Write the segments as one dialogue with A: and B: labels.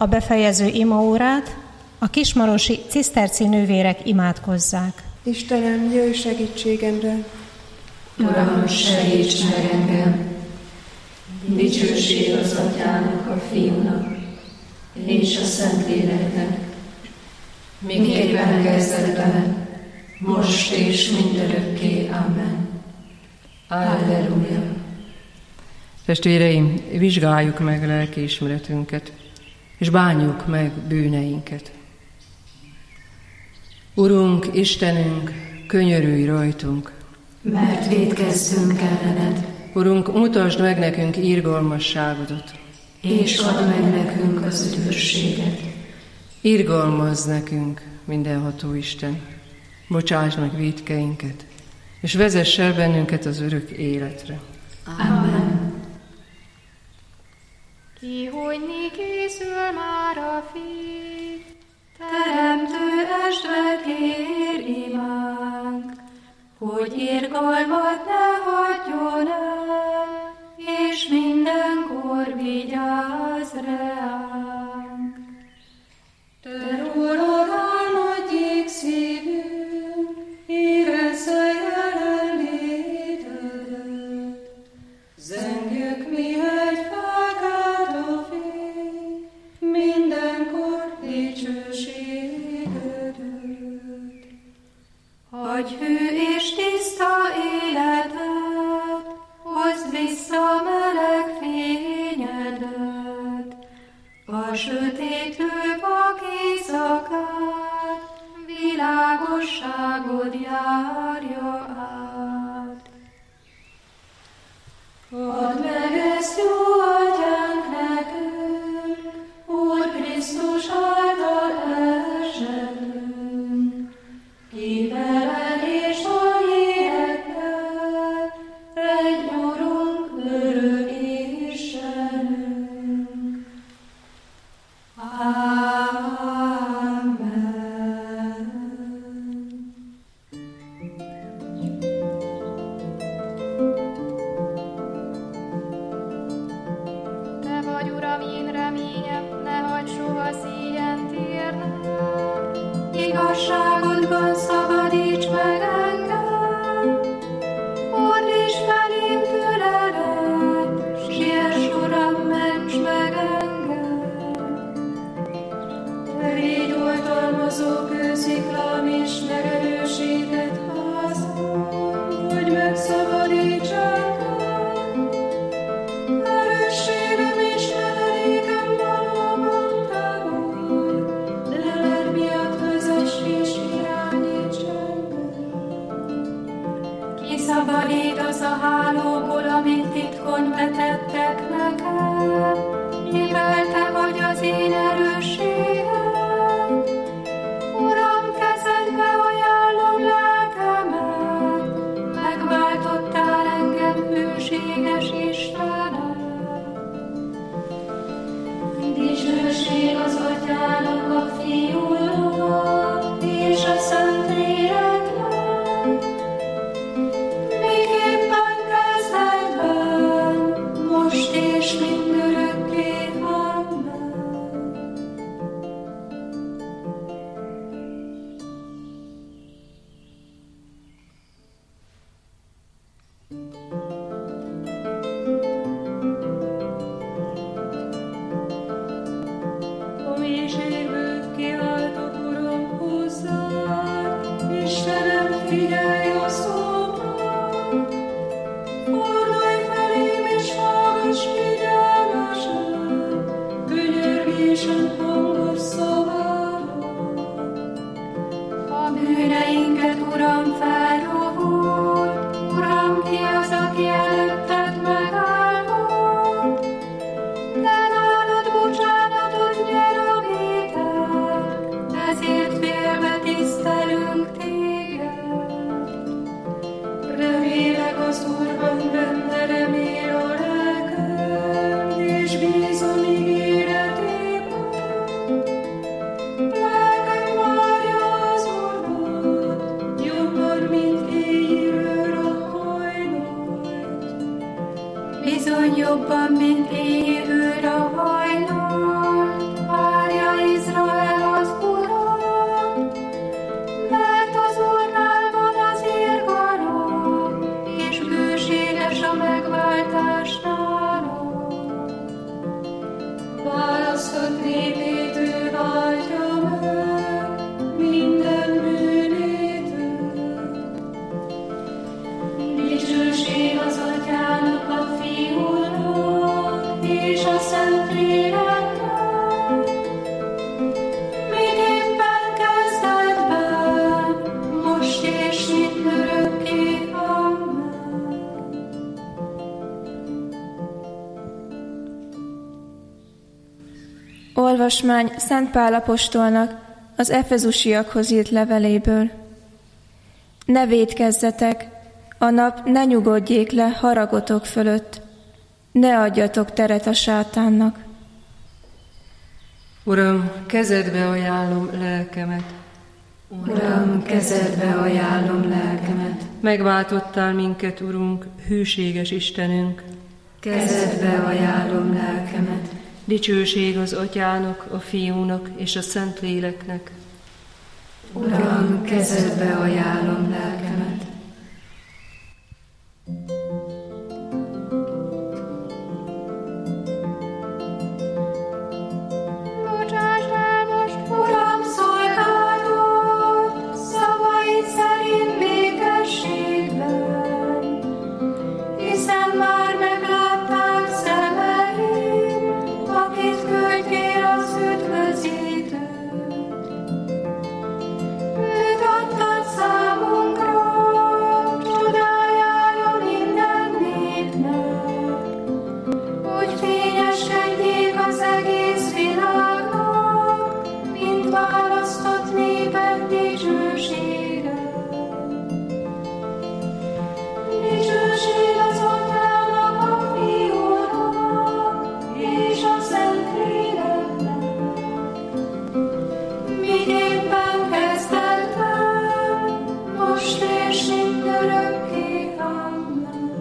A: a befejező imaórát, a kismarosi ciszterci nővérek imádkozzák.
B: Istenem, jöjj segítségemre!
C: Uram, segíts meg engem! Dicsőség az Atyának, a Fiúnak és a Szentléleknek, miképpen kezdetben, most és mindörökké. Amen. Alleluja.
D: Testvéreim, vizsgáljuk meg lelkiismeretünket, és bánjuk meg bűneinket. Urunk, Istenünk, könyörülj rajtunk,
C: mert vétkezzünk ellened.
D: Urunk, mutasd meg nekünk irgalmasságodat,
C: és add meg nekünk az üdvösséget.
D: Irgalmazz nekünk, mindenható Isten, bocsáss meg vétkeinket, és vezess el bennünket az örök életre.
C: Amen.
E: Kihújni készül már a Fiú,
C: Teremtő estve kér imánk, hogy irgalmat ne hagyjon el, és mindenkor vigyázz ránk. Te rólad álmodjék szívünk, érezze jelenlétedet. Zengjük mi egy felkelt a fény, mindenkor dicsőségedet. Adj hű és tiszta életet, hozd vissza meleg fényedet, a sötétlő vak éjszakát, világosságod járja át. Add meg ezt, jó Atyánk, nekünk, Úr Krisztus által esetünk, ki veled és a lélekkel, egy Urunk, örök Istenünk. Amen.
E: Te vagy, Uram, én reményem, ne hagyd soha szíjen térnem.
C: Igazságodban szabadíts meg engem, fordíts felém füledet, siess, Uram, ments meg engem. Te légy oltalmazó kősziklám és megerősített házam, hogy megszabadíts engem. Erősségem és menedékem valóban te vagy, leled miatt vezess és irányíts engem. Kiszabadítasz a hálóból, amit titkon vetettek nekem, mivel te vagy az én erősségem. Uram, kezedbe ajánlom lelkemet, megváltottál engem, hűséges Istenem. Dicsőség az Atyának, a Fiúnak és a Szentléleknek, miképpen kezdetben, most és mindörökké. Amen. A mélységből kiáltok, Uram, hozzád, Istenem, figyelj a szómra. Fordulj felém és hallgass figyelmesen, könyörgésem hangos szavára. A bűneinket, Uram, felrovult, Uram, ki az, aki előtted megállott? De nálad bocsánatot nyer a vétek, ezért félve tisztelünk téged. Remélek az Úrban, benne remél a lelkem, és bízom ígéretében. választott népét ő váltja meg, minden bűnétől. Dicsőség az Atyának, a Fiúnak és a Szentléleknek, miképpen kezdetben, most és mindörökké. Amen.
F: Olvasmány Szent Pál apostolnak az efezusiakhoz írt leveléből. Ne vétkezzetek, a nap ne nyugodjék le haragotok fölött, ne adjatok teret a sátánnak.
D: Uram, kezedbe ajánlom lelkemet.
C: Uram, kezedbe ajánlom lelkemet.
D: Megváltottál minket, Urunk, hűséges Istenünk.
C: Kezedbe ajánlom lelkemet.
D: Dicsőség az Atyának, a Fiúnak és a Szentléleknek.
C: Uram, kezedbe ajánlom lelkemet.
E: Bocsáss el most,
C: Uram, szolgáld, szavaid szerint békességben, hiszen már meglátták szemeim, akit küldtél az üdvözítőt. Őt adtad számunkra, csodájára minden népnek, hogy fényeskedjék az egész világnak, mint választott néped dicsősége. Dicsőség az Atyának, a Fiúnak és a Szentléleknek, miképpen kezdetben, most és mindörökké. Amen.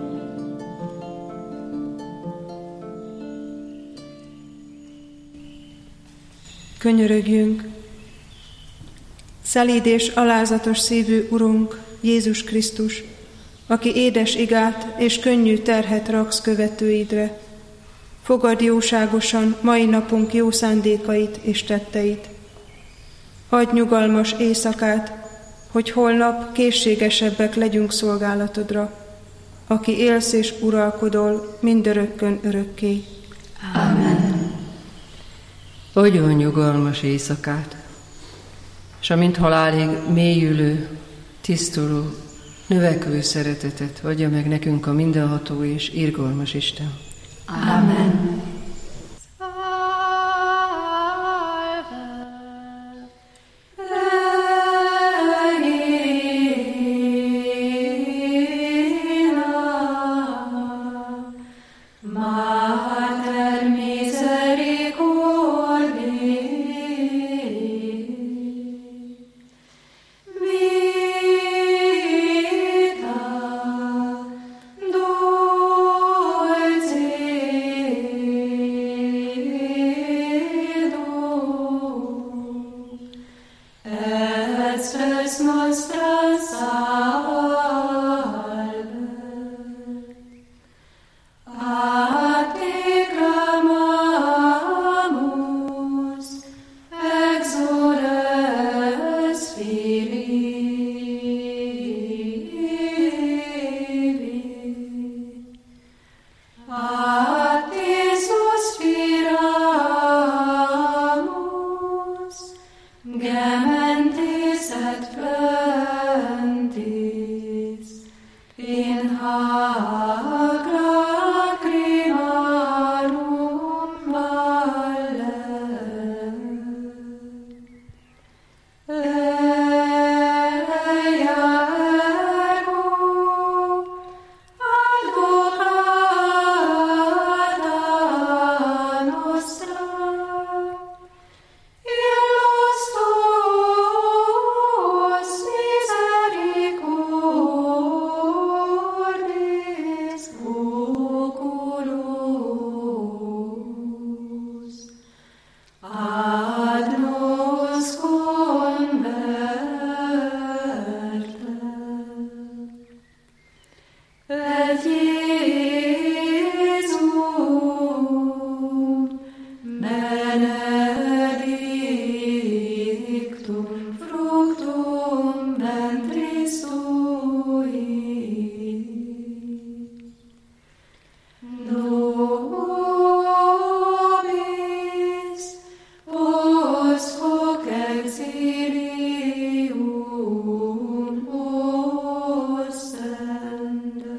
B: Könyörögjünk! Szelíd és alázatos szívű Urunk, Jézus Krisztus, aki édes igát és könnyű terhet raksz követőidre, fogadd jóságosan mai napunk jó szándékait és tetteit. Adj nyugalmas éjszakát, hogy holnap készségesebbek legyünk szolgálatodra, aki élsz és uralkodol mindörökkön örökké.
C: Amen.
D: Adjon nyugalmas éjszakát, és amint halálig mélyülő, tisztuló, növekvő szeretetet adja meg nekünk a mindenható és irgalmas Isten.
C: Amen. Mater misericordiae, vita dulce et spes nostra salve. A te clamamus, exules Filii. A te suspiramus, gementes et plentis, in hac lacrimarum valle. Ea ergo advocata nostra, illos tuos misericordis oculus ad nos converte. Et Iesum benedictum fructum ventris tui. Nobis vos hoc exilium ostende.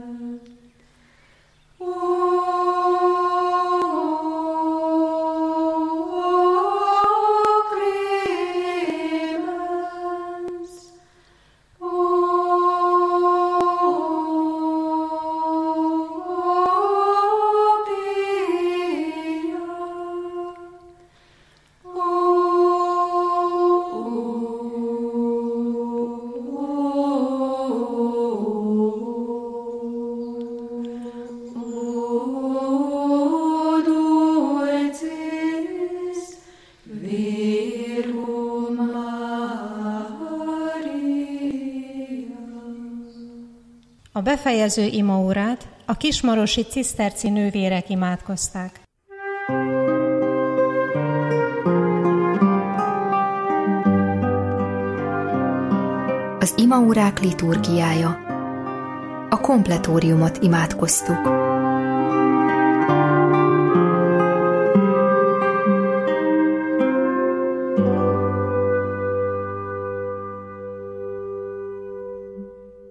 A: A befejező imaórát a kismarosi ciszterci nővérek imádkozták.
G: Az imaórák liturgiája. A kompletóriumot imádkoztuk.